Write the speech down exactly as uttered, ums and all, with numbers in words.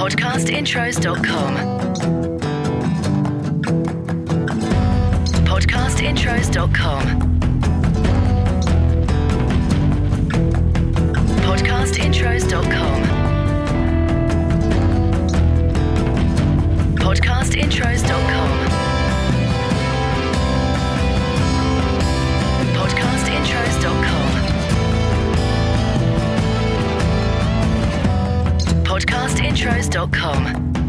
podcast intros dot com. podcast intros dot com. podcast intros dot com. podcast intros dot com. podcast intros dot com. podcast intros dot com.